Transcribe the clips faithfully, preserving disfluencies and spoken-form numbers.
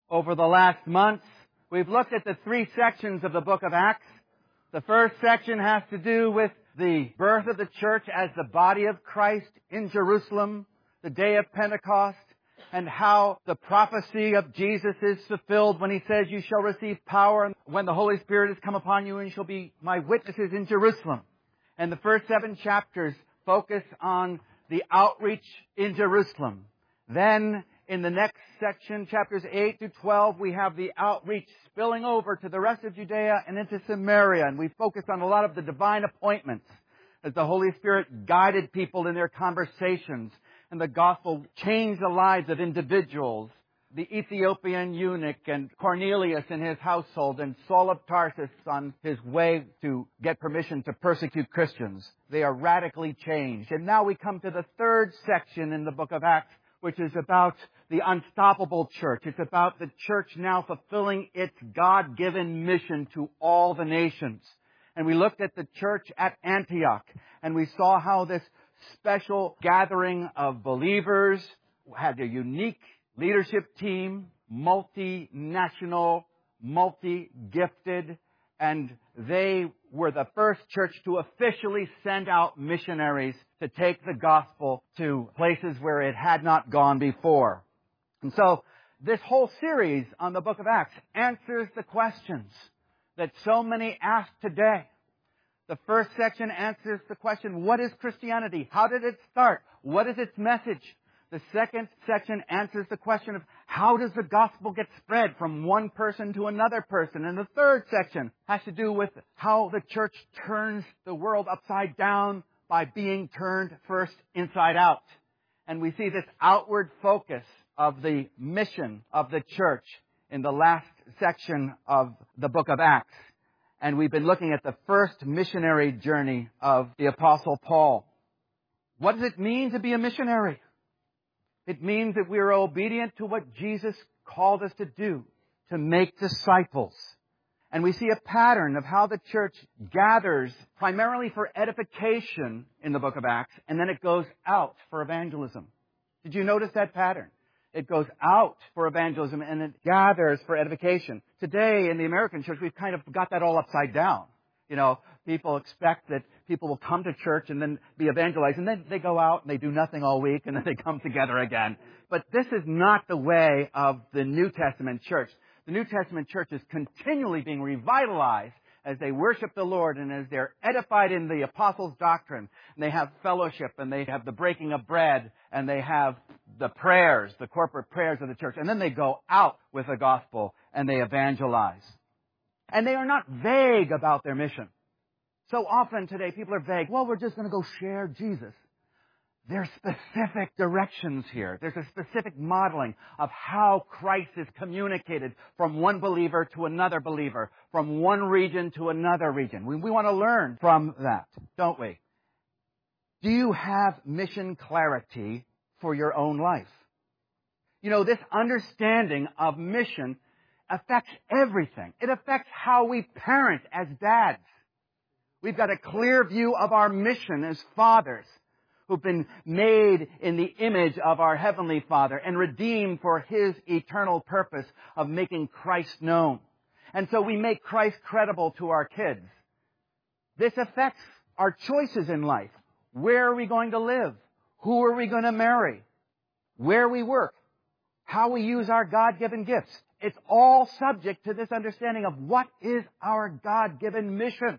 Over the last months, we've looked at the three sections of the book of Acts. The first section has to do with the birth of the church as the body of Christ in Jerusalem, the day of Pentecost, and how the prophecy of Jesus is fulfilled when He says, "You shall receive power when the Holy Spirit has come upon you, and you shall be my witnesses in Jerusalem." And the first seven chapters focus on the outreach in Jerusalem. Then, in the next section, chapters eight to twelve, we have the outreach spilling over to the rest of Judea and into Samaria. And we focus on a lot of the divine appointments as the Holy Spirit guided people in their conversations. And the gospel changed the lives of individuals. The Ethiopian eunuch and Cornelius in his household and Saul of Tarsus on his way to get permission to persecute Christians. They are radically changed. And now we come to the third section in the book of Acts, which is about the unstoppable church. It's about the church now fulfilling its God-given mission to all the nations. And we looked at the church at Antioch, and we saw how this special gathering of believers had a unique leadership team, multinational, multi-gifted, and they were the first church to officially send out missionaries to take the gospel to places where it had not gone before. And so this whole series on the book of Acts answers the questions that so many ask today. The first section answers the question, what is Christianity? How did it start? What is its message? The second section answers the question of how does the gospel get spread from one person to another person? And the third section has to do with how the church turns the world upside down by being turned first inside out. And we see this outward focus of the mission of the church in the last section of the book of Acts. And we've been looking at the first missionary journey of the Apostle Paul. What does it mean to be a missionary? It means that we are obedient to what Jesus called us to do, to make disciples. And we see a pattern of how the church gathers primarily for edification in the book of Acts, and then it goes out for evangelism. Did you notice that pattern? It goes out for evangelism and it gathers for edification. Today in the American church, we've kind of got that all upside down. You know, people expect that people will come to church and then be evangelized, and then they go out and they do nothing all week and then they come together again. But this is not the way of the New Testament church. The New Testament church is continually being revitalized as they worship the Lord and as they're edified in the apostles' doctrine. And they have fellowship and they have the breaking of bread and they have the prayers, the corporate prayers of the church. And then they go out with the gospel and they evangelize. And they are not vague about their mission. So often today people are vague. Well, we're just going to go share Jesus. There's specific directions here. There's a specific modeling of how Christ is communicated from one believer to another believer, from one region to another region. We, we want to learn from that, don't we? Do you have mission clarity for your own life? You know, this understanding of mission affects everything. It affects how we parent as dads. We've got a clear view of our mission as fathers who've been made in the image of our Heavenly Father and redeemed for His eternal purpose of making Christ known. And so we make Christ credible to our kids. This affects our choices in life. Where are we going to live? Who are we going to marry? Where we work? How we use our God-given gifts? It's all subject to this understanding of what is our God-given mission.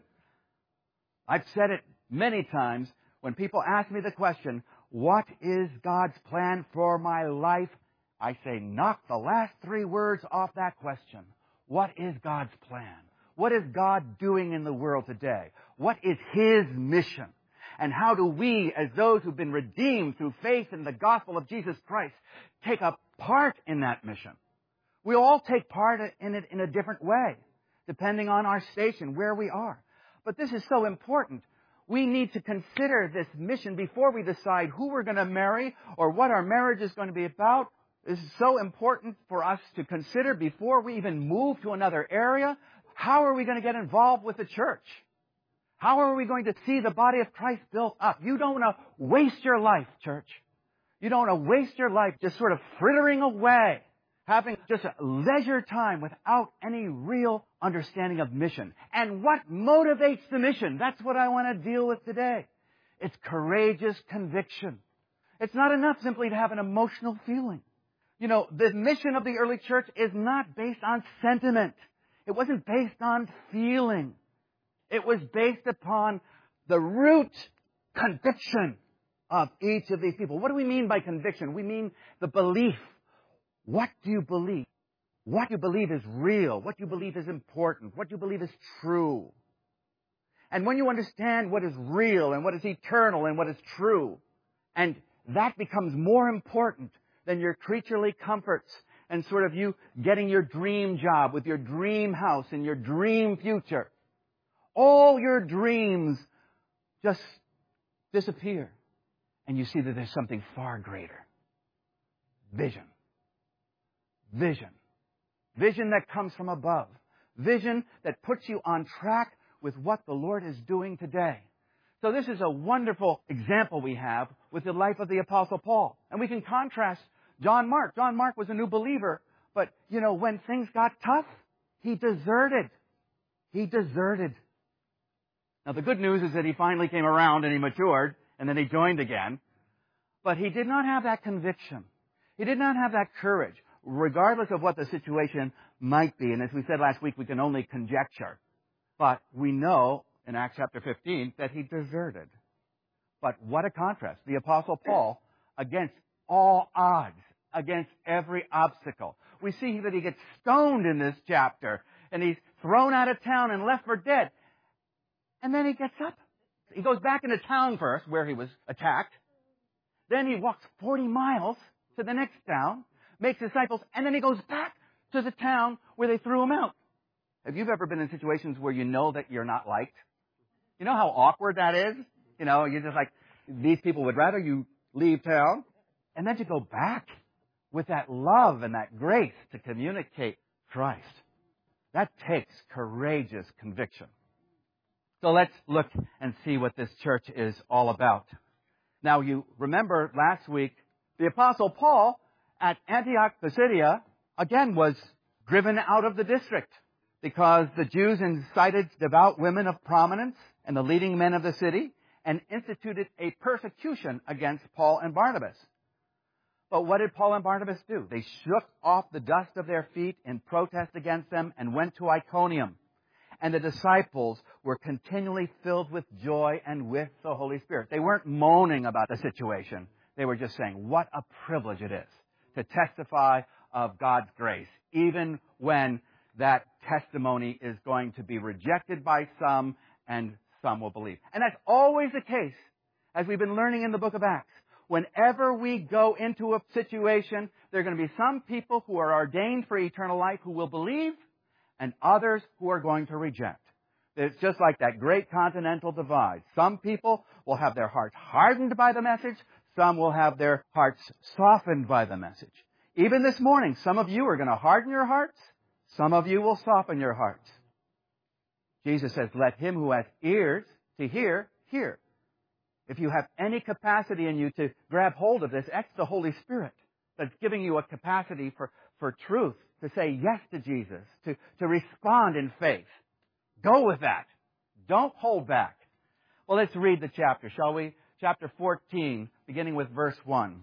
I've said it many times when people ask me the question, what is God's plan for my life? I say, knock the last three words off that question. What is God's plan? What is God doing in the world today? What is His mission? And how do we, as those who've been redeemed through faith in the gospel of Jesus Christ, take a part in that mission? We all take part in it in a different way, depending on our station, where we are. But this is so important. We need to consider this mission before we decide who we're going to marry or what our marriage is going to be about. This is so important for us to consider before we even move to another area. How are we going to get involved with the church? How are we going to see the body of Christ built up? You don't want to waste your life, church. You don't want to waste your life just sort of frittering away, having just a leisure time without any real understanding of mission. And what motivates the mission? That's what I want to deal with today. It's courageous conviction. It's not enough simply to have an emotional feeling. You know, the mission of the early church is not based on sentiment. It wasn't based on feeling. It was based upon the root conviction of each of these people. What do we mean by conviction? We mean the belief. What do you believe? What you believe is real. What you believe is important. What you believe is true. And when you understand what is real and what is eternal and what is true, and that becomes more important than your creaturely comforts and sort of you getting your dream job with your dream house and your dream future, all your dreams just disappear. And you see that there's something far greater. Vision. Vision. Vision that comes from above. Vision that puts you on track with what the Lord is doing today. So this is a wonderful example we have with the life of the Apostle Paul. And we can contrast John Mark. John Mark was a new believer, but, you know, when things got tough, he deserted. He deserted. Now, the good news is that he finally came around and he matured, and then he joined again. But he did not have that conviction. He did not have that courage, regardless of what the situation might be. And as we said last week, we can only conjecture. But we know in Acts chapter fifteen that he deserted. But what a contrast. The Apostle Paul, against all odds, against every obstacle. We see that he gets stoned in this chapter, and he's thrown out of town and left for dead. And then he gets up. He goes back into town first, where he was attacked. Then he walks forty miles to the next town, makes disciples, and then he goes back to the town where they threw him out. Have you ever been in situations where you know that you're not liked? You know how awkward that is? You know, you're just like, these people would rather you leave town. And then to go back with that love and that grace to communicate Christ. That takes courageous conviction. So let's look and see what this church is all about. Now, you remember last week, the Apostle Paul at Antioch Pisidia, again, was driven out of the district because the Jews incited devout women of prominence and the leading men of the city and instituted a persecution against Paul and Barnabas. But what did Paul and Barnabas do? They shook off the dust of their feet in protest against them and went to Iconium. And the disciples were continually filled with joy and with the Holy Spirit. They weren't moaning about the situation. They were just saying, what a privilege it is to testify of God's grace, even when that testimony is going to be rejected by some and some will believe. And that's always the case, as we've been learning in the book of Acts. Whenever we go into a situation, there are going to be some people who are ordained for eternal life who will believe, and others who are going to reject. It's just like that great continental divide. Some people will have their hearts hardened by the message. Some will have their hearts softened by the message. Even this morning, some of you are going to harden your hearts. Some of you will soften your hearts. Jesus says, let him who has ears to hear, hear. If you have any capacity in you to grab hold of this, that's the Holy Spirit that's giving you a capacity for, for truth, to say yes to Jesus, to, to respond in faith. Go with that. Don't hold back. Well, let's read the chapter, shall we? Chapter fourteen, beginning with verse one.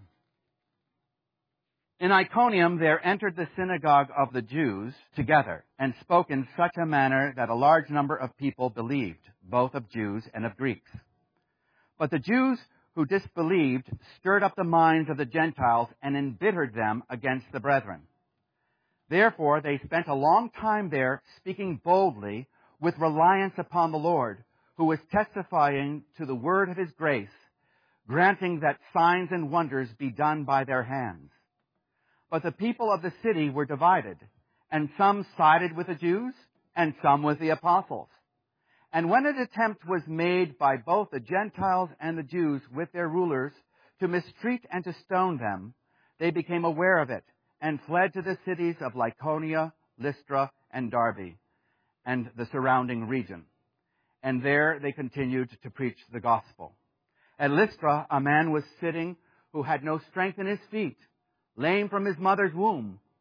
In Iconium there entered the synagogue of the Jews together and spoke in such a manner that a large number of people believed, both of Jews and of Greeks. But the Jews who disbelieved stirred up the minds of the Gentiles and embittered them against the brethren. Therefore they spent a long time there speaking boldly with reliance upon the Lord, who was testifying to the word of his grace, granting that signs and wonders be done by their hands. But the people of the city were divided, and some sided with the Jews, and some with the apostles. And when an attempt was made by both the Gentiles and the Jews with their rulers to mistreat and to stone them, they became aware of it, and fled to the cities of Lycaonia, Lystra, and Derbe, and the surrounding region. And there they continued to preach the gospel. At Lystra, a man was sitting who had no strength in his feet, lame from his mother's womb,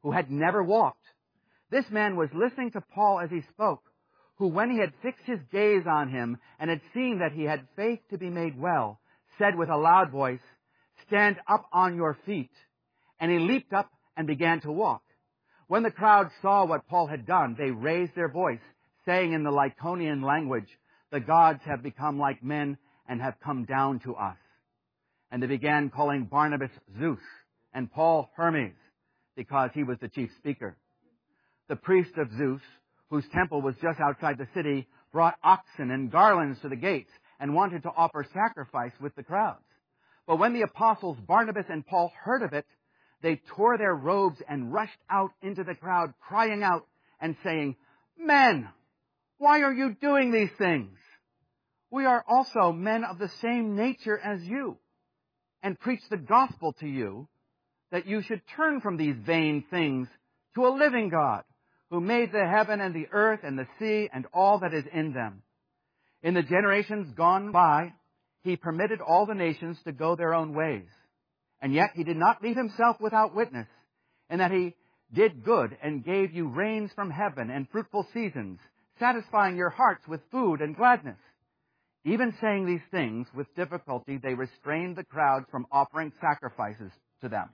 who had never walked. This man was listening to Paul as he spoke, who, when he had fixed his gaze on him and had seen that he had faith to be made well, said with a loud voice, "Stand up on your feet." And he leaped up and began to walk. When the crowd saw what Paul had done, they raised their voice, saying in the Lycaonian language, "The gods have become like men and have come down to us." And they began calling Barnabas Zeus and Paul Hermes, because he was the chief speaker. The priest of Zeus, whose temple was just outside the city, brought oxen and garlands to the gates and wanted to offer sacrifice with the crowds. But when the apostles Barnabas and Paul heard of it, they tore their robes and rushed out into the crowd, crying out and saying, "Men, why are you doing these things? We are also men of the same nature as you, and preach the gospel to you, that you should turn from these vain things to a living God, who made the heaven and the earth and the sea and all that is in them. In the generations gone by, he permitted all the nations to go their own ways. And yet he did not leave himself without witness, in that he did good and gave you rains from heaven and fruitful seasons, satisfying your hearts with food and gladness. Even saying these things with difficulty, they restrained the crowds from offering sacrifices to them.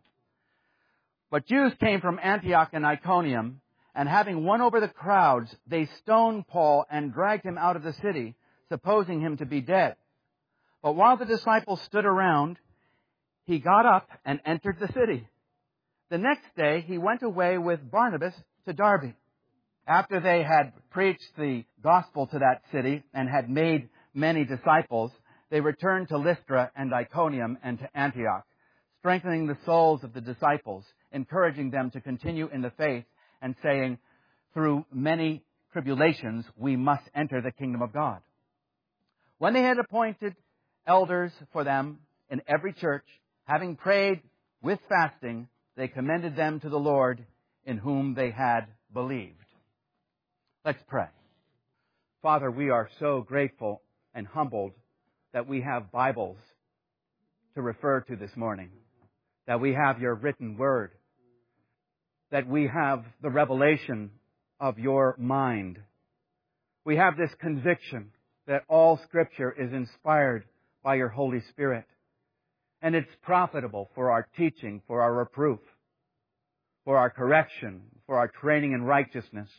But Jews came from Antioch and Iconium, and having won over the crowds, they stoned Paul and dragged him out of the city, supposing him to be dead. But while the disciples stood around, he got up and entered the city. The next day he went away with Barnabas to Derbe. After they had preached the gospel to that city and had made many disciples, they returned to Lystra and Iconium and to Antioch, strengthening the souls of the disciples, encouraging them to continue in the faith, and saying, "Through many tribulations we must enter the kingdom of God." When they had appointed elders for them in every church, having prayed with fasting, they commended them to the Lord, in whom they had believed. Let's pray. Father, we are so grateful and humbled that we have Bibles to refer to this morning, that we have your written word, that we have the revelation of your mind. We have this conviction that all Scripture is inspired by your Holy Spirit, and it's profitable for our teaching, for our reproof, for our correction, for our training in righteousness,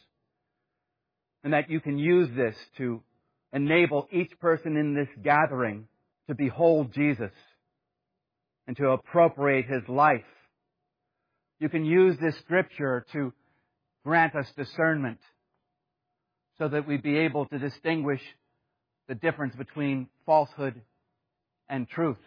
and that you can use this to enable each person in this gathering to behold Jesus and to appropriate his life. You can use this Scripture to grant us discernment so that we be able to distinguish the difference between falsehood and truth.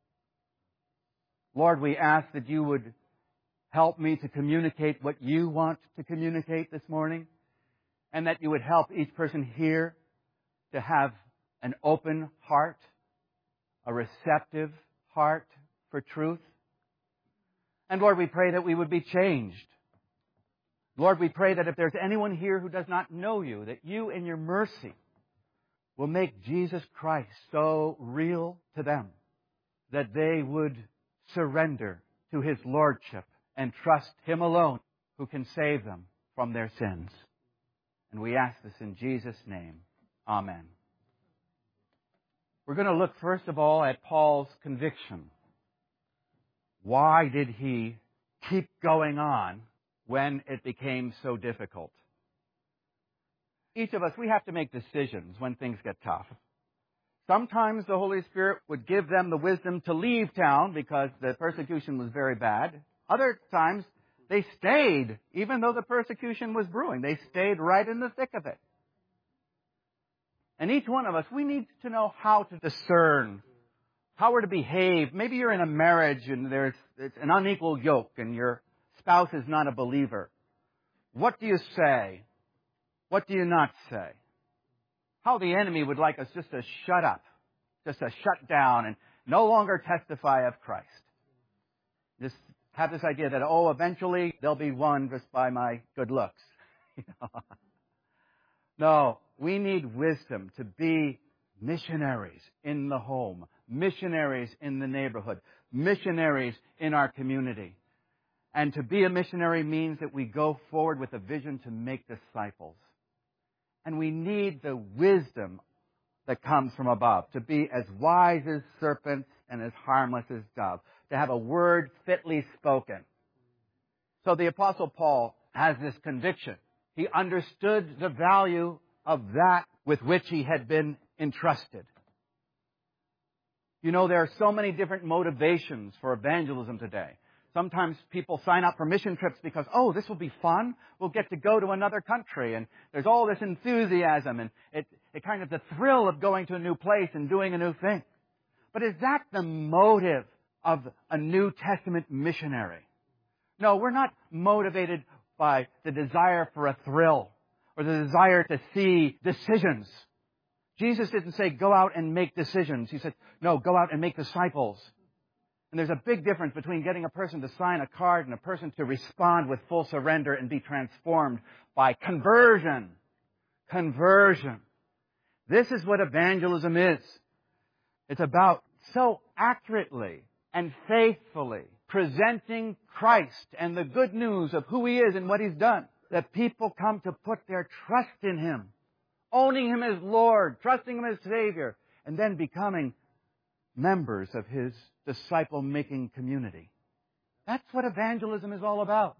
Lord, we ask that you would help me to communicate what you want to communicate this morning, and that you would help each person here to have an open heart, a receptive heart for truth. And Lord, we pray that we would be changed. Lord, we pray that if there's anyone here who does not know you, that you in your mercy will make Jesus Christ so real to them that they would surrender to his lordship and trust him alone who can save them from their sins. And we ask this in Jesus' name. Amen. We're going to look first of all at Paul's conviction. Why did he keep going on when it became so difficult? Each of us, we have to make decisions when things get tough. Sometimes the Holy Spirit would give them the wisdom to leave town because the persecution was very bad. Other times, they stayed, even though the persecution was brewing. They stayed right in the thick of it. And each one of us, we need to know how to discern, how we're to behave. Maybe you're in a marriage and there's it's an unequal yoke and your spouse is not a believer. What do you say? What do you not say? How the enemy would like us just to shut up, just to shut down and no longer testify of Christ. Just have this idea that, oh, eventually they'll be won just by my good looks. No, we need wisdom to be missionaries in the home, missionaries in the neighborhood, missionaries in our community. And to be a missionary means that we go forward with a vision to make disciples. And we need the wisdom that comes from above, to be as wise as serpents and as harmless as doves, to have a word fitly spoken. So the Apostle Paul has this conviction. He understood the value of that with which he had been entrusted. You know, there are so many different motivations for evangelism today. Sometimes people sign up for mission trips because, oh, this will be fun. We'll get to go to another country. And there's all this enthusiasm and it, it kind of the thrill of going to a new place and doing a new thing. But is that the motive of a New Testament missionary? No, we're not motivated by the desire for a thrill or the desire to see decisions. Jesus didn't say, go out and make decisions. He said, no, go out and make disciples. And there's a big difference between getting a person to sign a card and a person to respond with full surrender and be transformed by conversion. Conversion. This is what evangelism is. It's about so accurately and faithfully presenting Christ and the good news of who He is and what He's done, that people come to put their trust in Him, owning Him as Lord, trusting Him as Savior, and then becoming members of His disciple-making community. That's what evangelism is all about.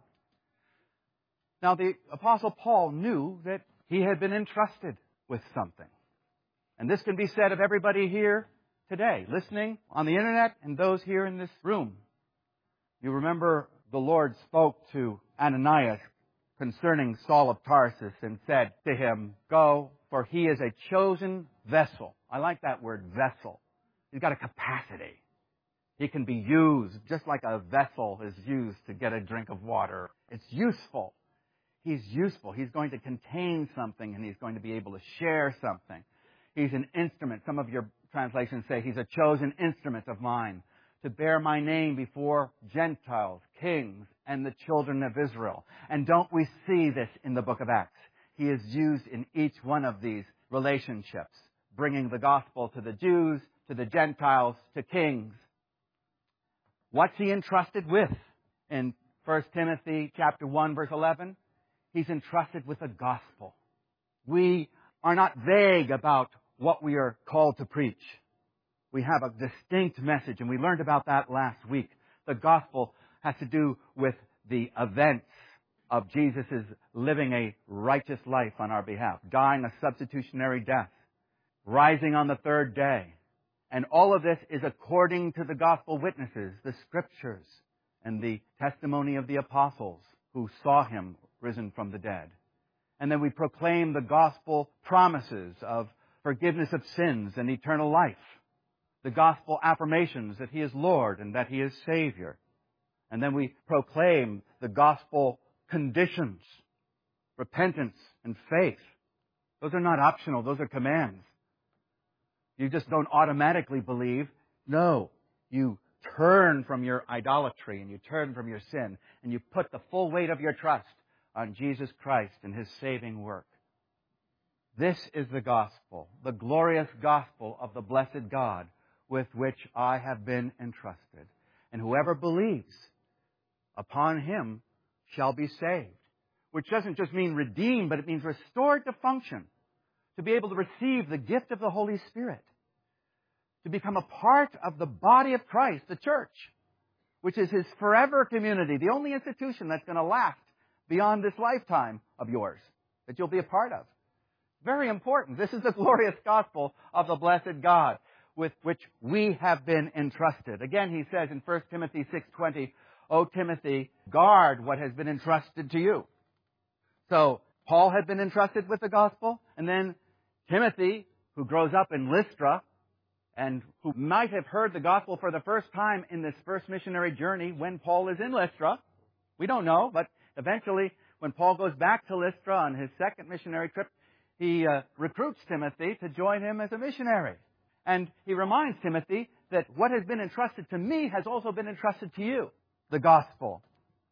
Now, the Apostle Paul knew that he had been entrusted with something. And this can be said of everybody here today, listening on the internet and those here in this room. You remember the Lord spoke to Ananias concerning Saul of Tarsus and said to him, go, for he is a chosen vessel. I like that word, vessel. He's got a capacity. He can be used just like a vessel is used to get a drink of water. It's useful. He's useful. He's going to contain something and he's going to be able to share something. He's an instrument. Some of your translations say he's a chosen instrument of mine to bear my name before Gentiles, kings, and the children of Israel. And don't we see this in the book of Acts? He is used in each one of these relationships, bringing the gospel to the Jews, to the Gentiles, to kings. What's he entrusted with? In First Timothy chapter one, verse eleven, he's entrusted with the gospel. We are not vague about what we are called to preach. We have a distinct message, and we learned about that last week. The gospel has to do with the events of Jesus' living a righteous life on our behalf, dying a substitutionary death, rising on the third day. And all of this is according to the gospel witnesses, the scriptures, and the testimony of the apostles who saw Him risen from the dead. And then we proclaim the gospel promises of forgiveness of sins and eternal life. The gospel affirmations that He is Lord and that He is Savior. And then we proclaim the gospel conditions, repentance and faith. Those are not optional, those are commands. You just don't automatically believe. No, you turn from your idolatry and you turn from your sin and you put the full weight of your trust on Jesus Christ and His saving work. This is the gospel, the glorious gospel of the blessed God with which I have been entrusted. And whoever believes upon Him shall be saved. Which doesn't just mean redeemed, but it means restored to function. To be able to receive the gift of the Holy Spirit. To become a part of the body of Christ, the church. Which is His forever community. The only institution that's going to last beyond this lifetime of yours. That you'll be a part of. Very important. This is the glorious gospel of the blessed God with which we have been entrusted. Again, he says in First Timothy six twenty, O Timothy, guard what has been entrusted to you. So, Paul had been entrusted with the gospel, and then Timothy, who grows up in Lystra, and who might have heard the gospel for the first time in this first missionary journey when Paul is in Lystra. We don't know, but eventually, when Paul goes back to Lystra on his second missionary trip, he uh, recruits Timothy to join him as a missionary. And he reminds Timothy that what has been entrusted to me has also been entrusted to you, the gospel.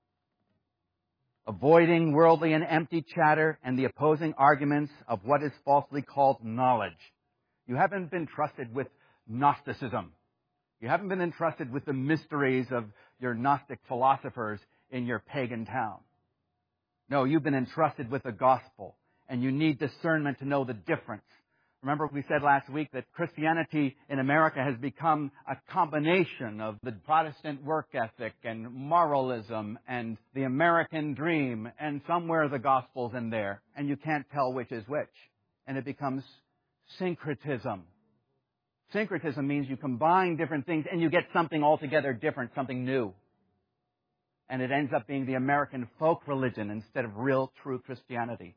Avoiding worldly and empty chatter and the opposing arguments of what is falsely called knowledge. You haven't been trusted with Gnosticism. You haven't been entrusted with the mysteries of your Gnostic philosophers in your pagan town. No, you've been entrusted with the gospel, and you need discernment to know the difference. Remember we said last week that Christianity in America has become a combination of the Protestant work ethic and moralism and the American dream, and somewhere the gospel's in there, and you can't tell which is which. And it becomes syncretism. Syncretism means you combine different things and you get something altogether different, something new. And it ends up being the American folk religion instead of real, true Christianity.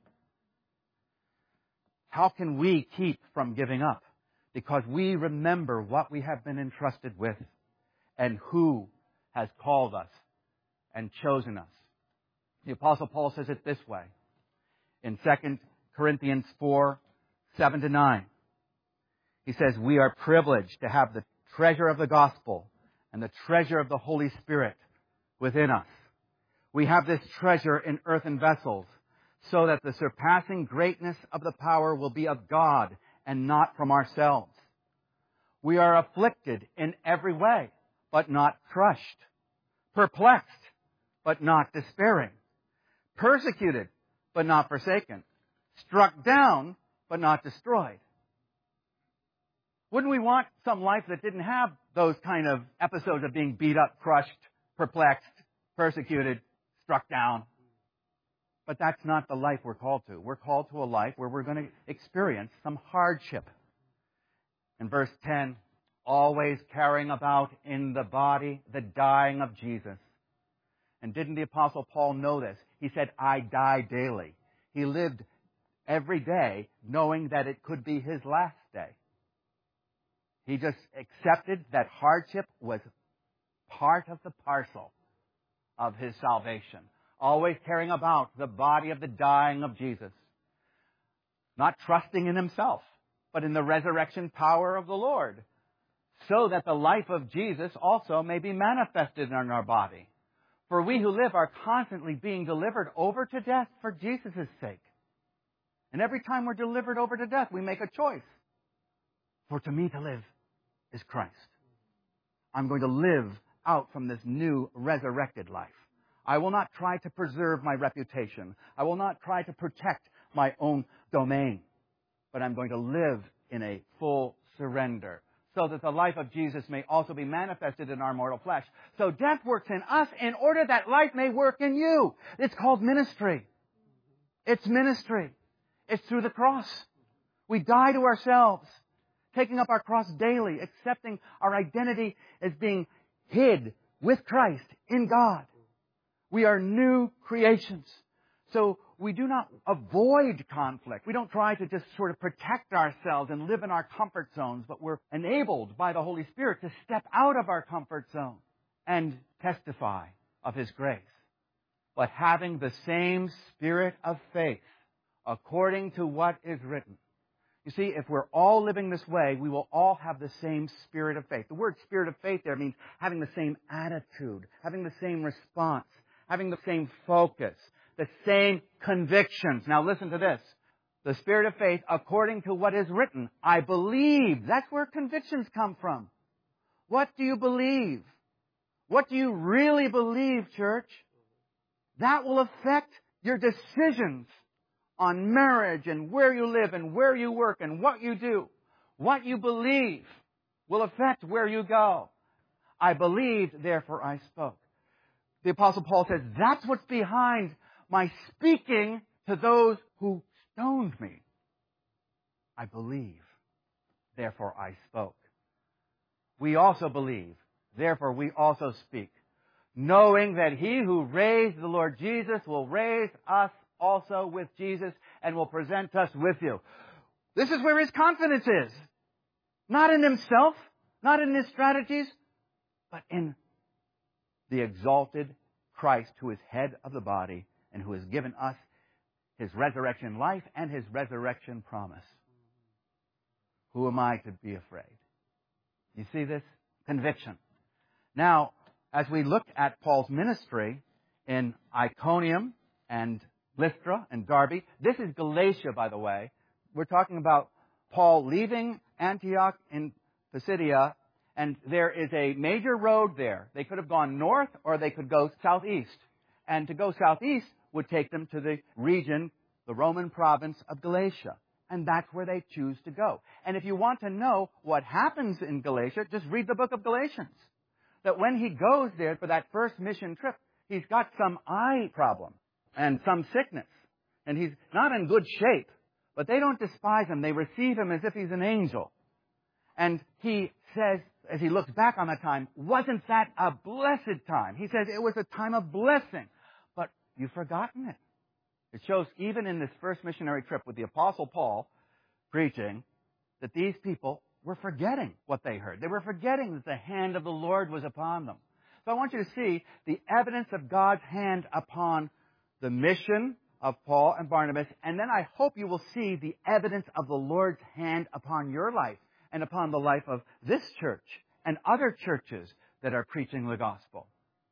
How can we keep from giving up? Because we remember what we have been entrusted with and who has called us and chosen us. The Apostle Paul says it this way in Second Corinthians four, seven to nine. He says, we are privileged to have the treasure of the gospel and the treasure of the Holy Spirit within us. We have this treasure in earthen vessels, so that the surpassing greatness of the power will be of God and not from ourselves. We are afflicted in every way, but not crushed. Perplexed, but not despairing. Persecuted, but not forsaken. Struck down, but not destroyed. Wouldn't we want some life that didn't have those kind of episodes of being beat up, crushed, perplexed, persecuted, struck down? But that's not the life we're called to. We're called to a life where we're going to experience some hardship. In verse ten, always carrying about in the body the dying of Jesus. And didn't the Apostle Paul know this? He said, I die daily. He lived every day knowing that it could be his last day. He just accepted that hardship was part of the parcel of his salvation. Always carrying about the body of the dying of Jesus. Not trusting in himself, but in the resurrection power of the Lord. So that the life of Jesus also may be manifested in our body. For we who live are constantly being delivered over to death for Jesus' sake. And every time we're delivered over to death, we make a choice. For to me to live is Christ. I'm going to live out from this new resurrected life. I will not try to preserve my reputation. I will not try to protect my own domain. But I'm going to live in a full surrender, so that the life of Jesus may also be manifested in our mortal flesh. So death works in us in order that life may work in you. It's called ministry. It's ministry. It's through the cross. We die to ourselves, taking up our cross daily, accepting our identity as being hid with Christ in God. We are new creations. So we do not avoid conflict. We don't try to just sort of protect ourselves and live in our comfort zones, but we're enabled by the Holy Spirit to step out of our comfort zone and testify of His grace. But having the same spirit of faith, according to what is written. You see, if we're all living this way, we will all have the same spirit of faith. The word spirit of faith there means having the same attitude, having the same response, having the same focus, the same convictions. Now listen to this. The spirit of faith, according to what is written. I believe. That's where convictions come from. What do you believe? What do you really believe, church? That will affect your decisions on marriage and where you live and where you work and what you do. What you believe will affect where you go. I believed, therefore I spoke. The Apostle Paul says, that's what's behind my speaking to those who stoned me. I believe, therefore I spoke. We also believe, therefore we also speak, knowing that He who raised the Lord Jesus will raise us also with Jesus and will present us with you. This is where his confidence is. Not in himself, not in his strategies, but in the exalted Christ who is head of the body and who has given us His resurrection life and His resurrection promise. Who am I to be afraid? You see this? Conviction. Now, as we look at Paul's ministry in Iconium and Lystra and Derbe, this is Galatia, by the way. We're talking about Paul leaving Antioch in Pisidia, and there is a major road there. They could have gone north or they could go southeast. And to go southeast would take them to the region, the Roman province of Galatia. And that's where they choose to go. And if you want to know what happens in Galatia, just read the book of Galatians. That when he goes there for that first mission trip, he's got some eye problem and some sickness. And he's not in good shape. But they don't despise him. They receive him as if he's an angel. And he says, as he looks back on that time, wasn't that a blessed time? He says it was a time of blessing. But you've forgotten it. It shows even in this first missionary trip with the Apostle Paul preaching that these people were forgetting what they heard. They were forgetting that the hand of the Lord was upon them. So I want you to see the evidence of God's hand upon the mission of Paul and Barnabas, and then I hope you will see the evidence of the Lord's hand upon your life and upon the life of this church and other churches that are preaching the gospel.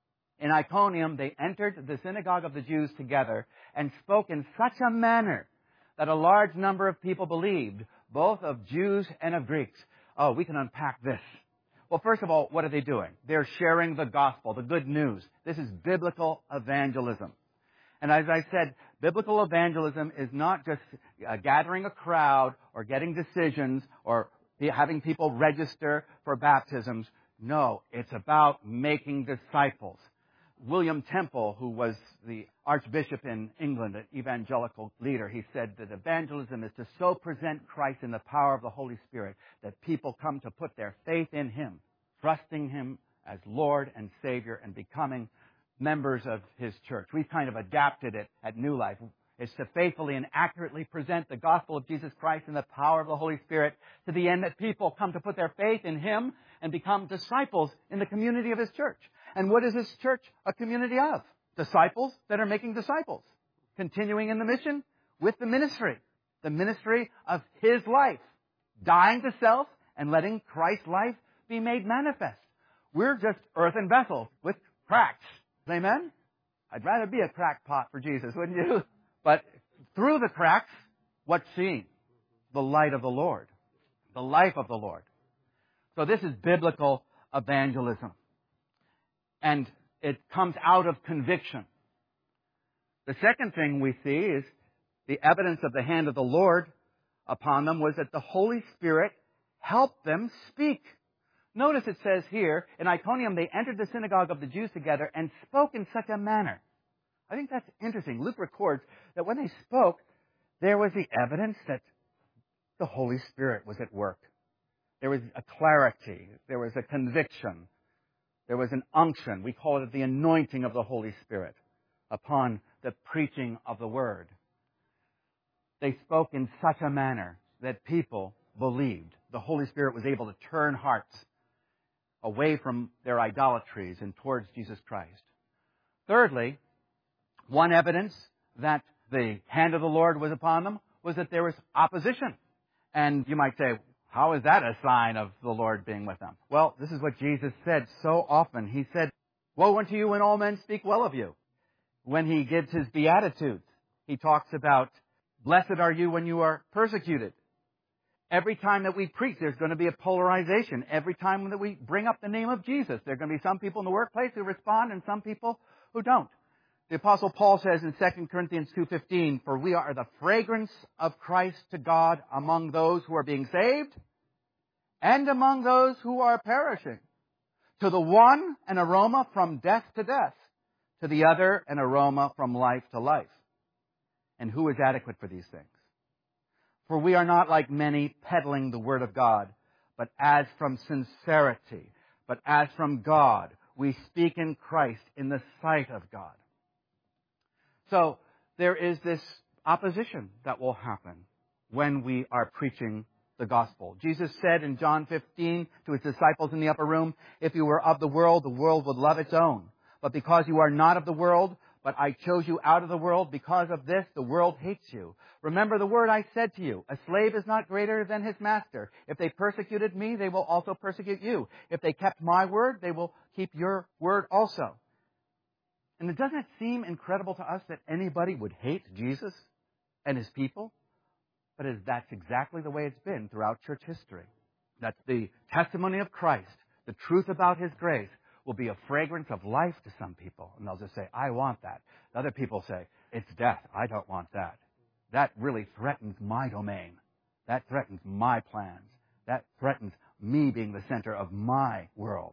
In Iconium, they entered the synagogue of the Jews together and spoke in such a manner that a large number of people believed, both of Jews and of Greeks. Oh, we can unpack this. Well, first of all, what are they doing? They're sharing the gospel, the good news. This is biblical evangelism. And as I said, biblical evangelism is not just uh, gathering a crowd or getting decisions or having people register for baptisms. No, it's about making disciples. William Temple, who was the Archbishop in England, an evangelical leader, he said that evangelism is to so present Christ in the power of the Holy Spirit that people come to put their faith in Him, trusting Him as Lord and Savior and becoming members of His church. We've kind of adapted it at New Life. It's to faithfully and accurately present the gospel of Jesus Christ in the power of the Holy Spirit to the end that people come to put their faith in Him and become disciples in the community of His church. And what is this church a community of? Disciples that are making disciples. Continuing in the mission with the ministry. The ministry of His life. Dying to self and letting Christ's life be made manifest. We're just earthen vessels with cracks. Amen? I'd rather be a crackpot for Jesus, wouldn't you? But through the cracks, what's seen? The light of the Lord. The life of the Lord. So this is biblical evangelism. And it comes out of conviction. The second thing we see is the evidence of the hand of the Lord upon them was that the Holy Spirit helped them speak. Notice it says here, in Iconium, they entered the synagogue of the Jews together and spoke in such a manner. I think that's interesting. Luke records that when they spoke, there was the evidence that the Holy Spirit was at work. There was a clarity. There was a conviction. There was an unction. We call it the anointing of the Holy Spirit upon the preaching of the Word. They spoke in such a manner that people believed. The Holy Spirit was able to turn hearts away from their idolatries and towards Jesus Christ. Thirdly, one evidence that the hand of the Lord was upon them was that there was opposition. And you might say, how is that a sign of the Lord being with them? Well, this is what Jesus said so often. He said, woe unto you when all men speak well of you. When He gives His Beatitudes, He talks about, blessed are you when you are persecuted. Every time that we preach, there's going to be a polarization. Every time that we bring up the name of Jesus, there are going to be some people in the workplace who respond and some people who don't. The Apostle Paul says in Second Corinthians two fifteen, for we are the fragrance of Christ to God among those who are being saved and among those who are perishing. To the one, an aroma from death to death. To the other, an aroma from life to life. And who is adequate for these things? For we are not like many peddling the word of God, but as from sincerity, but as from God, we speak in Christ in the sight of God. So there is this opposition that will happen when we are preaching the gospel. Jesus said in John fifteen to His disciples in the upper room, if you were of the world, the world would love its own. But because you are not of the world, but I chose you out of the world, because of this, the world hates you. Remember the word I said to you, a slave is not greater than his master. If they persecuted me, they will also persecute you. If they kept my word, they will keep your word also. And it doesn't seem incredible to us that anybody would hate Jesus and His people, but that's exactly the way it's been throughout church history. That's the testimony of Christ, the truth about His grace, will be a fragrance of life to some people. And they'll just say, I want that. Other people say, it's death. I don't want that. That really threatens my domain. That threatens my plans. That threatens me being the center of my world.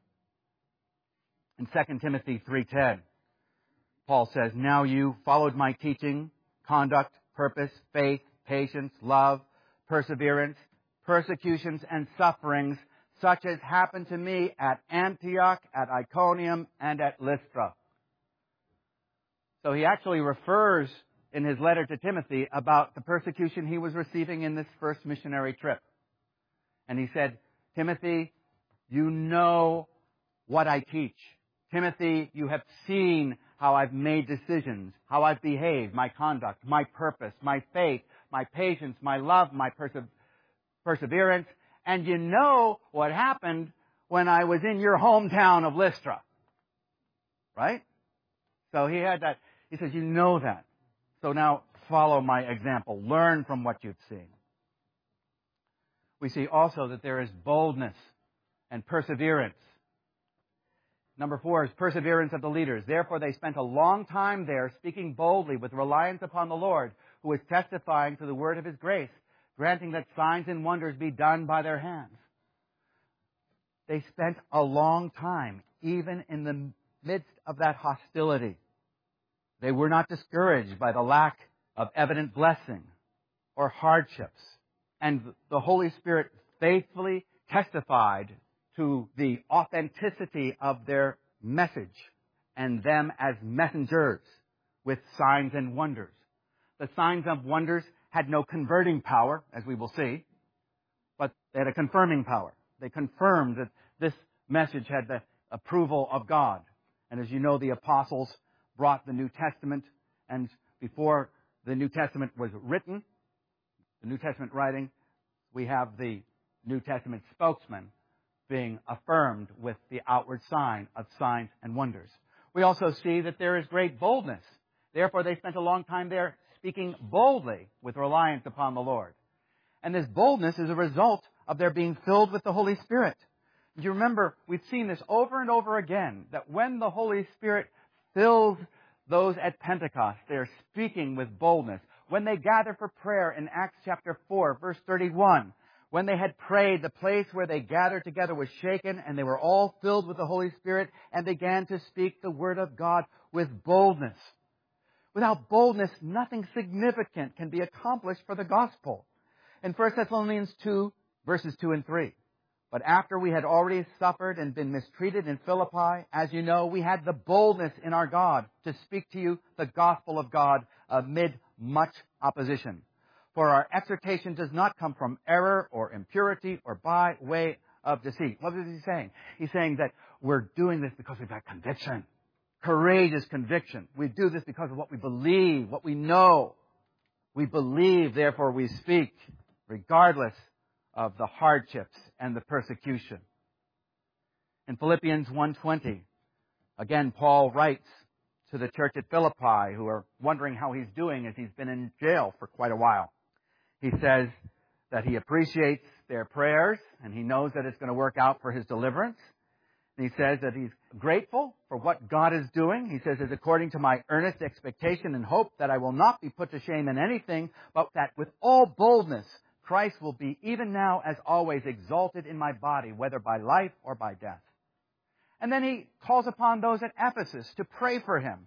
In Second Timothy three ten, Paul says, now you followed my teaching, conduct, purpose, faith, patience, love, perseverance, persecutions, and sufferings, such as happened to me at Antioch, at Iconium, and at Lystra. So he actually refers in his letter to Timothy about the persecution he was receiving in this first missionary trip. And he said, Timothy, you know what I teach. Timothy, you have seen how I've made decisions, how I've behaved, my conduct, my purpose, my faith, my patience, my love, my perse- perseverance. And you know what happened when I was in your hometown of Lystra. Right? So he had that. He says, you know that. So now follow my example. Learn from what you've seen. We see also that there is boldness and perseverance. Number four is perseverance of the leaders. Therefore, they spent a long time there speaking boldly with reliance upon the Lord, who is testifying to the word of His grace, granting that signs and wonders be done by their hands. They spent a long time, even in the midst of that hostility. They were not discouraged by the lack of evident blessing or hardships. And the Holy Spirit faithfully testified to the authenticity of their message and them as messengers with signs and wonders. The signs and wonders had no converting power, as we will see, but they had a confirming power. They confirmed that this message had the approval of God. And as you know, the apostles brought the New Testament, and before the New Testament was written, the New Testament writing, we have the New Testament spokesman being affirmed with the outward sign of signs and wonders. We also see that there is great boldness. Therefore, they spent a long time there speaking boldly with reliance upon the Lord. And this boldness is a result of their being filled with the Holy Spirit. You remember, we've seen this over and over again, that when the Holy Spirit fills those at Pentecost, they're speaking with boldness. When they gather for prayer in Acts chapter four, verse thirty-one, when they had prayed, the place where they gathered together was shaken, and they were all filled with the Holy Spirit and began to speak the word of God with boldness. Without boldness, nothing significant can be accomplished for the gospel. In First Thessalonians two, verses two and three, but after we had already suffered and been mistreated in Philippi, as you know, we had the boldness in our God to speak to you the gospel of God amid much opposition. For our exhortation does not come from error or impurity or by way of deceit. What is he saying? He's saying that we're doing this because we've got conviction. Courageous conviction. We do this because of what we believe, what we know. We believe, therefore we speak, regardless of the hardships and the persecution. In Philippians one twenty, again, Paul writes to the church at Philippi, who are wondering how he's doing as he's been in jail for quite a while. He says that he appreciates their prayers and he knows that it's going to work out for his deliverance. And he says that he's grateful for what God is doing. He says, it's according to my earnest expectation and hope that I will not be put to shame in anything, but that with all boldness Christ will be even now as always exalted in my body, whether by life or by death. And then he calls upon those at Ephesus to pray for him.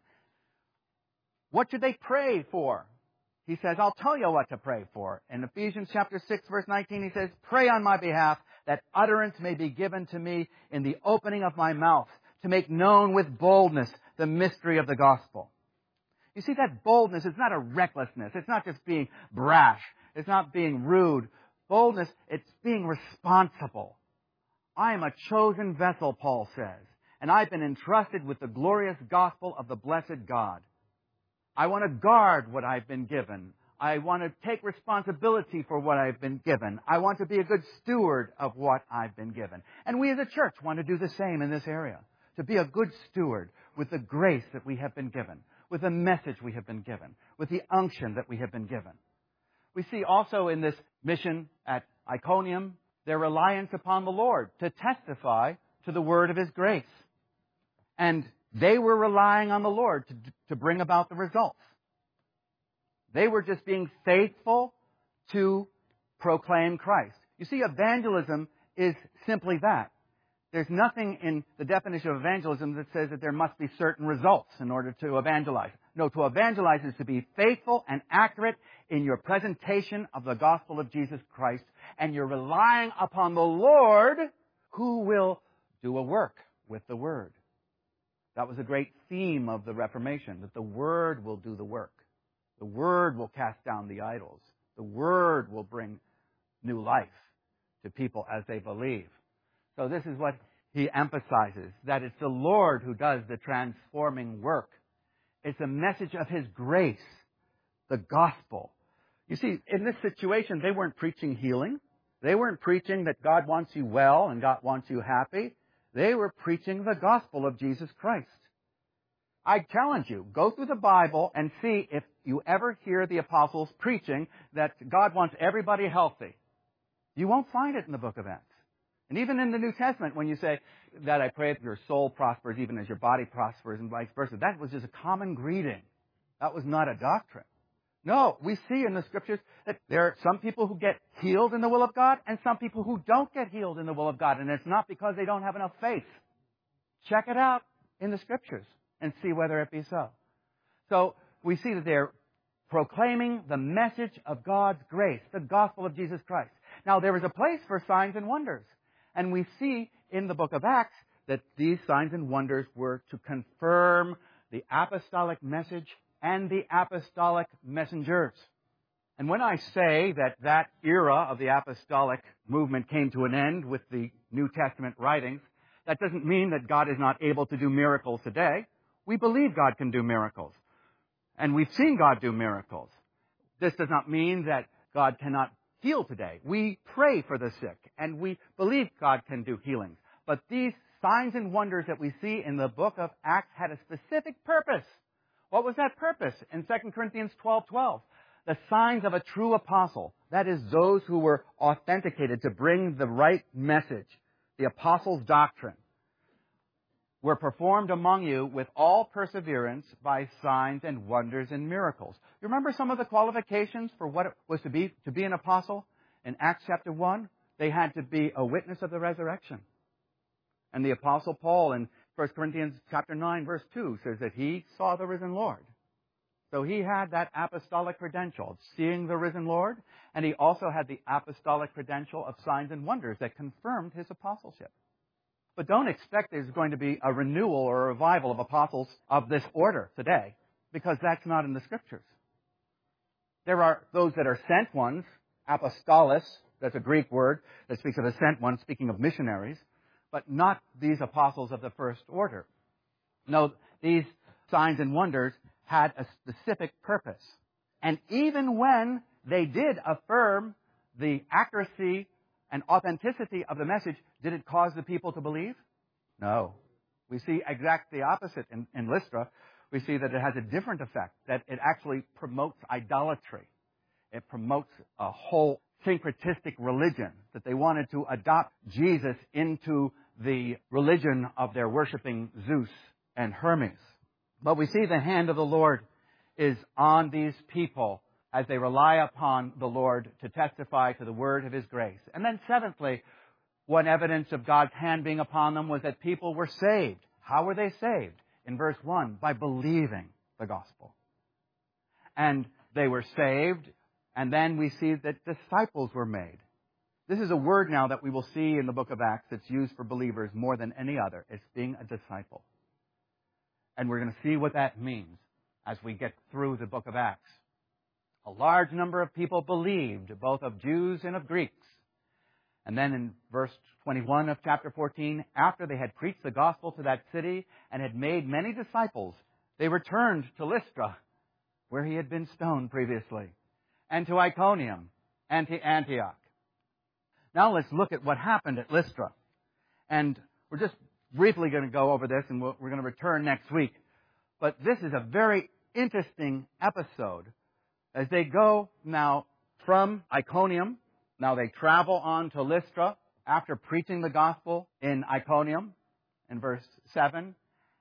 What should they pray for? He says, I'll tell you what to pray for. In Ephesians chapter six, verse nineteen, he says, pray on my behalf that utterance may be given to me in the opening of my mouth to make known with boldness the mystery of the gospel. You see, that boldness is not a recklessness. It's not just being brash. It's not being rude. Boldness, it's being responsible. I am a chosen vessel, Paul says, and I've been entrusted with the glorious gospel of the blessed God. I want to guard what I've been given. I want to take responsibility for what I've been given. I want to be a good steward of what I've been given. And we as a church want to do the same in this area, to be a good steward with the grace that we have been given, with the message we have been given, with the unction that we have been given. We see also in this mission at Iconium their reliance upon the Lord to testify to the word of His grace. And they were relying on the Lord to, to bring about the results. They were just being faithful to proclaim Christ. You see, evangelism is simply that. There's nothing in the definition of evangelism that says that there must be certain results in order to evangelize. No, to evangelize is to be faithful and accurate in your presentation of the gospel of Jesus Christ, and you're relying upon the Lord who will do a work with the Word. That was a great theme of the Reformation, that the Word will do the work. The Word will cast down the idols. The Word will bring new life to people as they believe. So this is what he emphasizes, that it's the Lord who does the transforming work. It's a message of His grace, the gospel. You see, in this situation, they weren't preaching healing. They weren't preaching that God wants you well and God wants you happy. They were preaching the gospel of Jesus Christ. I challenge you, go through the Bible and see if you ever hear the apostles preaching that God wants everybody healthy. You won't find it in the book of Acts. And even in the New Testament, when you say that I pray that your soul prospers even as your body prospers and vice versa, that was just a common greeting. That was not a doctrine. No, we see in the Scriptures that there are some people who get healed in the will of God and some people who don't get healed in the will of God. And it's not because they don't have enough faith. Check it out in the Scriptures and see whether it be so. So we see that they're proclaiming the message of God's grace, the gospel of Jesus Christ. Now, there was a place for signs and wonders. And we see in the book of Acts that these signs and wonders were to confirm the apostolic message and the apostolic messengers. And when I say that that era of the apostolic movement came to an end with the New Testament writings, that doesn't mean that God is not able to do miracles today. We believe God can do miracles. And we've seen God do miracles. This does not mean that God cannot heal today. We pray for the sick, and we believe God can do healings. But these signs and wonders that we see in the book of Acts had a specific purpose. What was that purpose? In Second Corinthians twelve twelve, the signs of a true apostle, that is, those who were authenticated to bring the right message, the apostles' doctrine, were performed among you with all perseverance by signs and wonders and miracles. You remember some of the qualifications for what it was to be to be an apostle? In Acts chapter one, they had to be a witness of the resurrection. And the apostle Paul in First Corinthians chapter nine, verse two, says that he saw the risen Lord. So he had that apostolic credential of seeing the risen Lord, and he also had the apostolic credential of signs and wonders that confirmed his apostleship. But don't expect there's going to be a renewal or a revival of apostles of this order today, because that's not in the Scriptures. There are those that are sent ones, apostolos, that's a Greek word that speaks of a sent one, speaking of missionaries, but not these apostles of the first order. No, these signs and wonders had a specific purpose. And even when they did affirm the accuracy and authenticity of the message, did it cause the people to believe? No. We see exactly the opposite in, in Lystra. We see that it has a different effect, that it actually promotes idolatry. It promotes a whole syncretistic religion, that they wanted to adopt Jesus into the religion of their worshiping Zeus and Hermes. But we see the hand of the Lord is on these people as they rely upon the Lord to testify to the word of His grace. And then seventhly, one evidence of God's hand being upon them was that people were saved. How were they saved? In verse one, by believing the gospel. And they were saved, and then we see that disciples were made. This is a word now that we will see in the book of Acts that's used for believers more than any other. It's being a disciple. And we're going to see what that means as we get through the book of Acts. A large number of people believed, both of Jews and of Greeks. And then in verse twenty-one of chapter fourteen, after they had preached the gospel to that city and had made many disciples, they returned to Lystra, where he had been stoned previously, and to Iconium, and to Antioch. Now let's look at what happened at Lystra. And we're just briefly going to go over this, and we're going to return next week. But this is a very interesting episode as they go now from Iconium. Now they travel on to Lystra after preaching the gospel in Iconium in verse seven.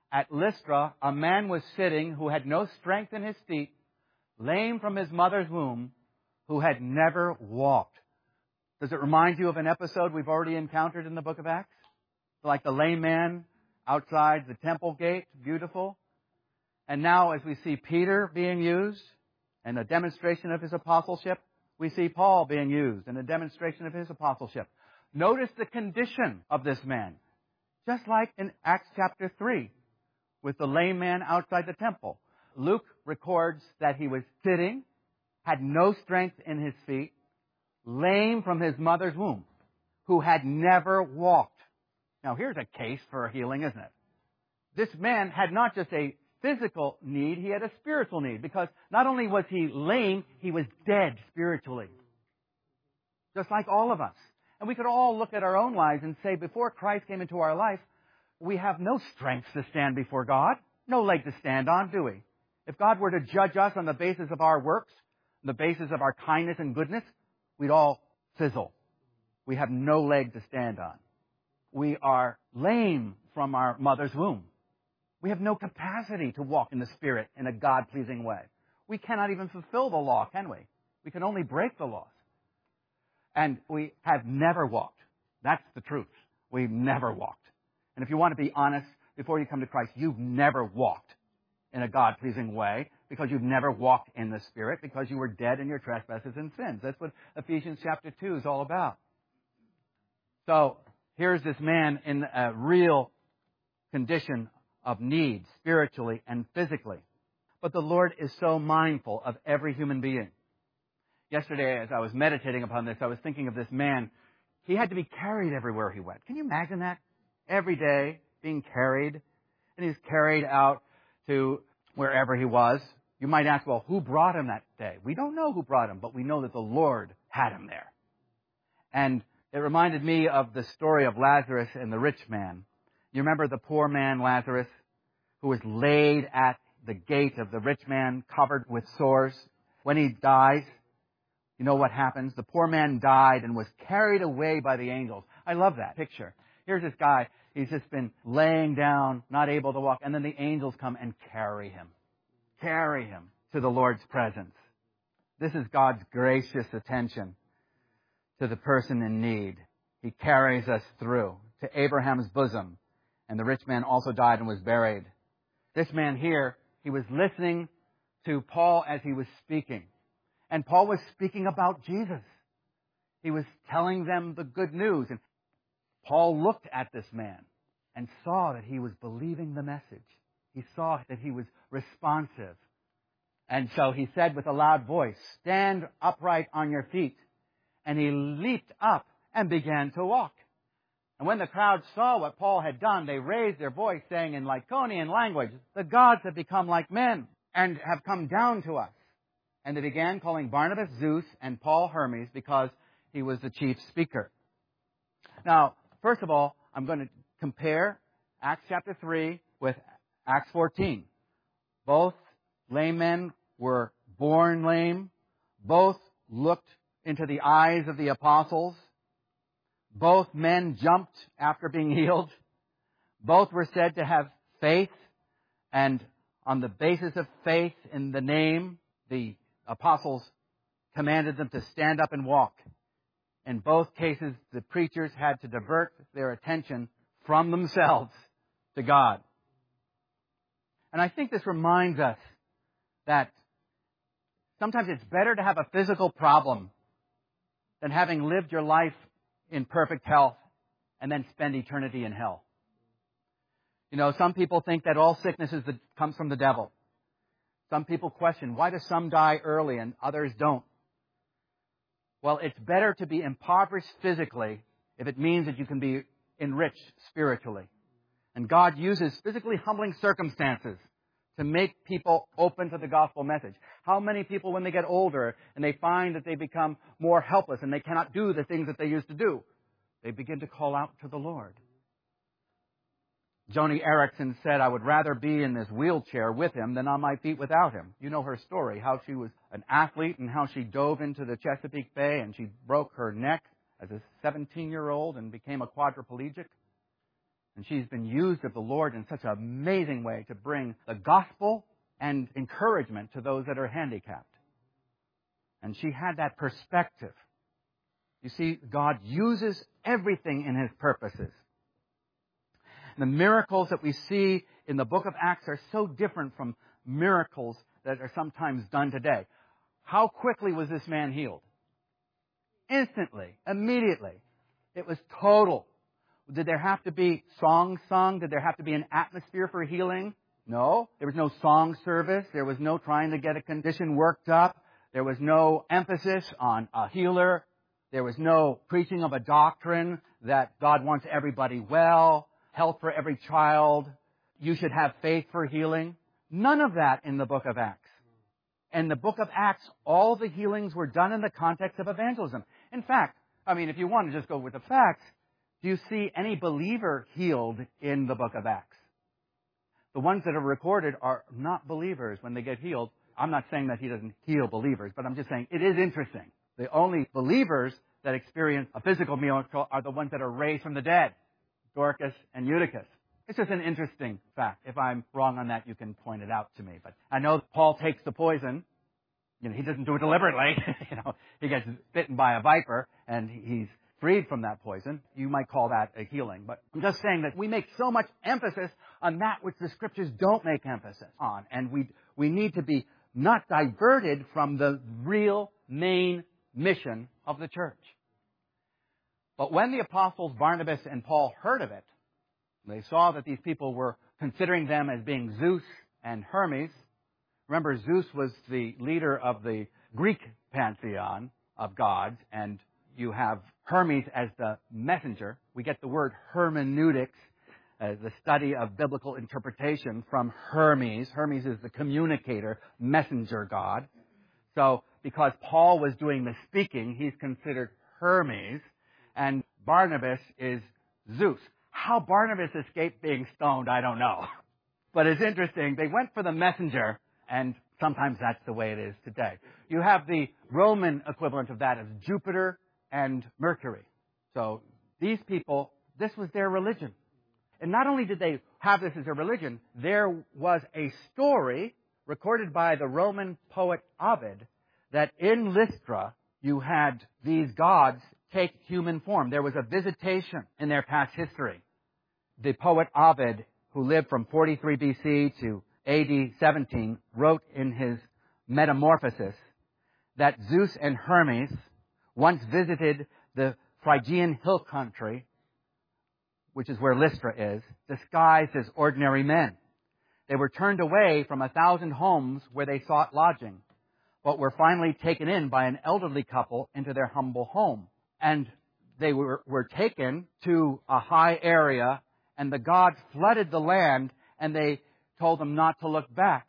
At Lystra, a man was sitting who had no strength in his feet, lame from his mother's womb, who had never walked. Does it remind you of an episode we've already encountered in the book of Acts? Like the lame man outside the temple gate, beautiful. And now as we see Peter being used and a demonstration of his apostleship, we see Paul being used and a demonstration of his apostleship. Notice the condition of this man. Just like in Acts chapter three with the lame man outside the temple. Luke records that he was sitting, had no strength in his feet, lame from his mother's womb, who had never walked. Now here's a case for healing, isn't it? This man had not just a physical need, he had a spiritual need, because not only was he lame, he was dead spiritually. Just like all of us. And we could all look at our own lives and say, before Christ came into our life, we have no strength to stand before God, no leg to stand on, do we? If God were to judge us on the basis of our works, on the basis of our kindness and goodness, we'd all fizzle. We have no leg to stand on. We are lame from our mother's womb. We have no capacity to walk in the Spirit in a God-pleasing way. We cannot even fulfill the law, can we? We can only break the laws. And we have never walked. That's the truth. We've never walked. And if you want to be honest, before you come to Christ, you've never walked in a God-pleasing way because you've never walked in the Spirit because you were dead in your trespasses and sins. That's what Ephesians chapter two is all about. So here's this man in a real condition of need, spiritually and physically. But the Lord is so mindful of every human being. Yesterday, as I was meditating upon this, I was thinking of this man. He had to be carried everywhere he went. Can you imagine that? Every day, being carried. And he was carried out to wherever he was. You might ask, well, who brought him that day? We don't know who brought him, but we know that the Lord had him there. And it reminded me of the story of Lazarus and the rich man. You remember the poor man, Lazarus, who was laid at the gate of the rich man, covered with sores. When he dies, you know what happens? The poor man died and was carried away by the angels. I love that picture. Here's this guy. He's just been laying down, not able to walk. And then the angels come and carry him. Carry him to the Lord's presence. This is God's gracious attention to the person in need. He carries us through to Abraham's bosom. And the rich man also died and was buried. This man here, he was listening to Paul as he was speaking. And Paul was speaking about Jesus. He was telling them the good news. And Paul looked at this man and saw that he was believing the message. He saw that he was responsive. And so he said with a loud voice, "Stand upright on your feet." And he leaped up and began to walk. And when the crowd saw what Paul had done, they raised their voice, saying in Lycaonian language, "The gods have become like men and have come down to us." And they began calling Barnabas Zeus and Paul Hermes because he was the chief speaker. Now, first of all, I'm going to compare Acts chapter three with Acts fourteen. Both lame men were born lame. Both looked into the eyes of the apostles. Both men jumped after being healed. Both were said to have faith. And on the basis of faith in the name, the apostles commanded them to stand up and walk. In both cases, the preachers had to divert their attention from themselves to God. And I think this reminds us that sometimes it's better to have a physical problem than having lived your life in perfect health and then spend eternity in hell. You know, some people think that all sickness is the, comes from the devil. Some people question, why do some die early and others don't? Well, it's better to be impoverished physically if it means that you can be enriched spiritually. And God uses physically humbling circumstances to make people open to the gospel message. How many people, when they get older and they find that they become more helpless and they cannot do the things that they used to do, they begin to call out to the Lord. Joni Eareckson said, "I would rather be in this wheelchair with him than on my feet without him." You know her story, how she was an athlete and how she dove into the Chesapeake Bay and she broke her neck as a seventeen-year-old and became a quadriplegic. And she's been used of the Lord in such an amazing way to bring the gospel and encouragement to those that are handicapped. And she had that perspective. You see, God uses everything in His purposes. The miracles that we see in the book of Acts are so different from miracles that are sometimes done today. How quickly was this man healed? Instantly, immediately. It was total. Did there have to be songs sung? Did there have to be an atmosphere for healing? No. There was no song service. There was no trying to get a condition worked up. There was no emphasis on a healer. There was no preaching of a doctrine that God wants everybody well, health for every child, you should have faith for healing. None of that in the book of Acts. In the book of Acts, all the healings were done in the context of evangelism. In fact, I mean, if you want to just go with the facts, do you see any believer healed in the book of Acts? The ones that are recorded are not believers when they get healed. I'm not saying that he doesn't heal believers, but I'm just saying it is interesting. The only believers that experience a physical miracle are the ones that are raised from the dead, Dorcas and Eutychus. It's just an interesting fact. If I'm wrong on that, you can point it out to me. But I know Paul takes the poison. You know, he doesn't do it deliberately. you know, he gets bitten by a viper and he's freed from that poison. You might call that a healing. But I'm just saying that we make so much emphasis on that which the Scriptures don't make emphasis on. And we we need to be not diverted from the real main mission of the church. But when the apostles Barnabas and Paul heard of it, they saw that these people were considering them as being Zeus and Hermes. Remember, Zeus was the leader of the Greek pantheon of gods, and you have Hermes as the messenger. We get the word hermeneutics, uh, the study of biblical interpretation, from Hermes. Hermes is the communicator, messenger god. So, because Paul was doing the speaking, he's considered Hermes, and Barnabas is Zeus. How Barnabas escaped being stoned, I don't know. But it's interesting. They went for the messenger, and sometimes that's the way it is today. You have the Roman equivalent of that as Jupiter and Mercury. So these people, this was their religion. And not only did they have this as a religion, there was a story recorded by the Roman poet Ovid that in Lystra you had these gods take human form. There was a visitation in their past history. The poet Ovid, who lived from forty-three B C to A D seventeen, wrote in his Metamorphosis that Zeus and Hermes once visited the Phrygian hill country, which is where Lystra is, disguised as ordinary men. They were turned away from a thousand homes where they sought lodging, but were finally taken in by an elderly couple into their humble home. And they were, were taken to a high area, and the gods flooded the land, and they told them not to look back.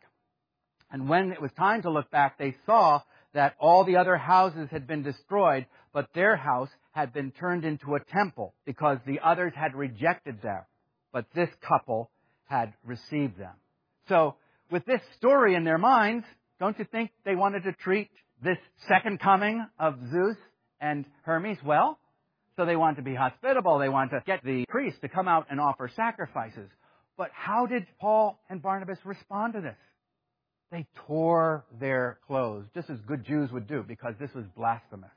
And when it was time to look back, they saw that all the other houses had been destroyed, but their house had been turned into a temple because the others had rejected them. But this couple had received them. So, with this story in their minds, don't you think they wanted to treat this second coming of Zeus and Hermes well? So they wanted to be hospitable. They wanted to get the priests to come out and offer sacrifices. But how did Paul and Barnabas respond to this? They tore their clothes, just as good Jews would do, because this was blasphemous.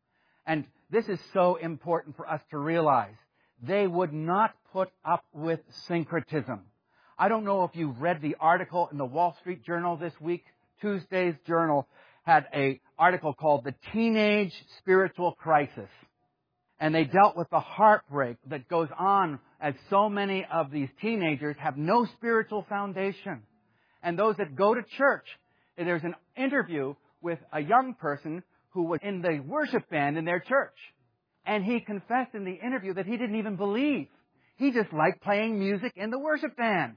And this is so important for us to realize. They would not put up with syncretism. I don't know if you've read the article in the Wall Street Journal this week. Tuesday's Journal had an article called The Teenage Spiritual Crisis. And they dealt with the heartbreak that goes on as so many of these teenagers have no spiritual foundation. And those that go to church, there's an interview with a young person who was in the worship band in their church. And he confessed in the interview that he didn't even believe. He just liked playing music in the worship band.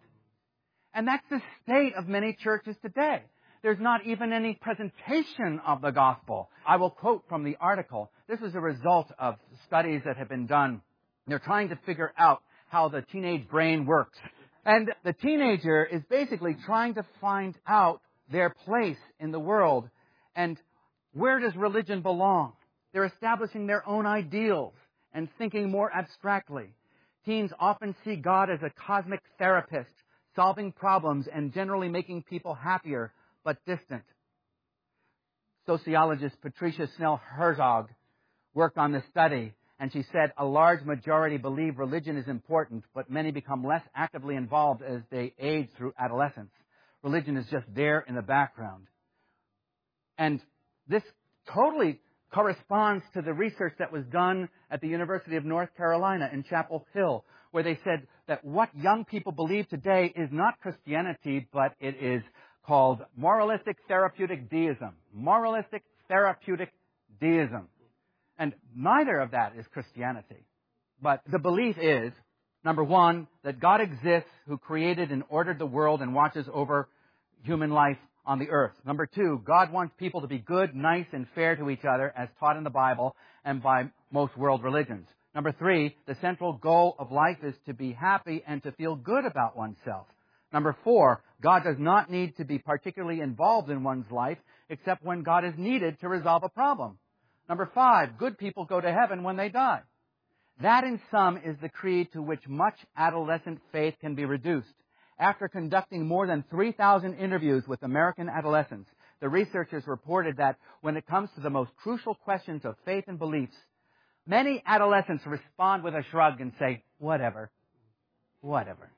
And that's the state of many churches today. There's not even any presentation of the gospel. I will quote from the article. This is a result of studies that have been done. They're trying to figure out how the teenage brain works. And the teenager is basically trying to find out their place in the world and where does religion belong. They're establishing their own ideals and thinking more abstractly. Teens often see God as a cosmic therapist, solving problems and generally making people happier, but distant. Sociologist Patricia Snell Herzog worked on this study, and she said a large majority believe religion is important, but many become less actively involved as they age through adolescence. Religion is just there in the background. And this totally corresponds to the research that was done at the University of North Carolina in Chapel Hill, where they said that what young people believe today is not Christianity, but it is called moralistic therapeutic deism. Moralistic therapeutic deism. And neither of that is Christianity. But the belief is, number one, that God exists, who created and ordered the world and watches over human life on the earth. Number two, God wants people to be good, nice, and fair to each other, as taught in the Bible and by most world religions. Number three, the central goal of life is to be happy and to feel good about oneself. Number four, God does not need to be particularly involved in one's life except when God is needed to resolve a problem. Number five, good people go to heaven when they die. That, in sum, is the creed to which much adolescent faith can be reduced. After conducting more than three thousand interviews with American adolescents, the researchers reported that when it comes to the most crucial questions of faith and beliefs, many adolescents respond with a shrug and say, whatever, whatever.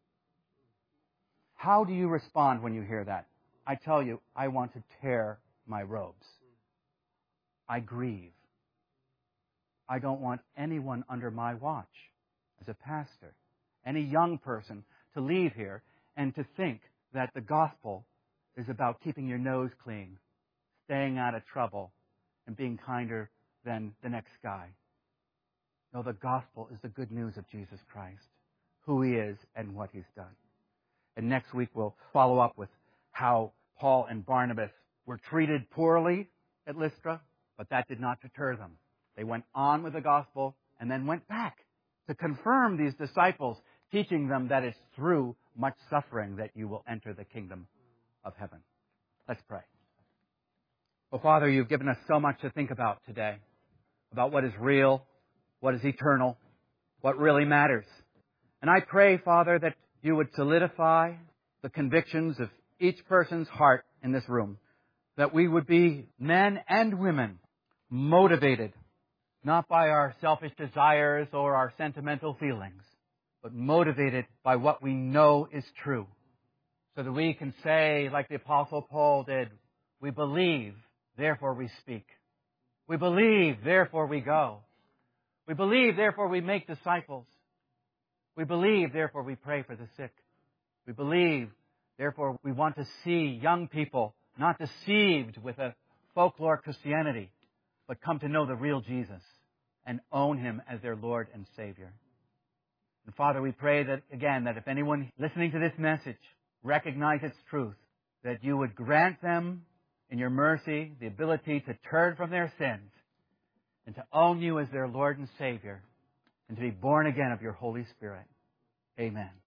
How do you respond when you hear that? I tell you, I want to tear my robes. I grieve. I don't want anyone under my watch as a pastor, any young person, to leave here and to think that the gospel is about keeping your nose clean, staying out of trouble, and being kinder than the next guy. No, the gospel is the good news of Jesus Christ, who He is and what He's done. And next week we'll follow up with how Paul and Barnabas were treated poorly at Lystra, but that did not deter them. They went on with the gospel and then went back to confirm these disciples, teaching them that it's through much suffering that you will enter the kingdom of heaven. Let's pray. Well, Father, you've given us so much to think about today, about what is real, what is eternal, what really matters. And I pray, Father, that you would solidify the convictions of each person's heart in this room, that we would be men and women motivated, not by our selfish desires or our sentimental feelings, but motivated by what we know is true, so that we can say, like the Apostle Paul did, we believe, therefore we speak. We believe, therefore we go. We believe, therefore we make disciples. We believe, therefore we pray for the sick. We believe, therefore we want to see young people not deceived with a folklore Christianity, but come to know the real Jesus and own Him as their Lord and Savior. And Father, we pray that, again, that if anyone listening to this message recognize its truth, that you would grant them, in your mercy, the ability to turn from their sins and to own you as their Lord and Savior and to be born again of your Holy Spirit. Amen.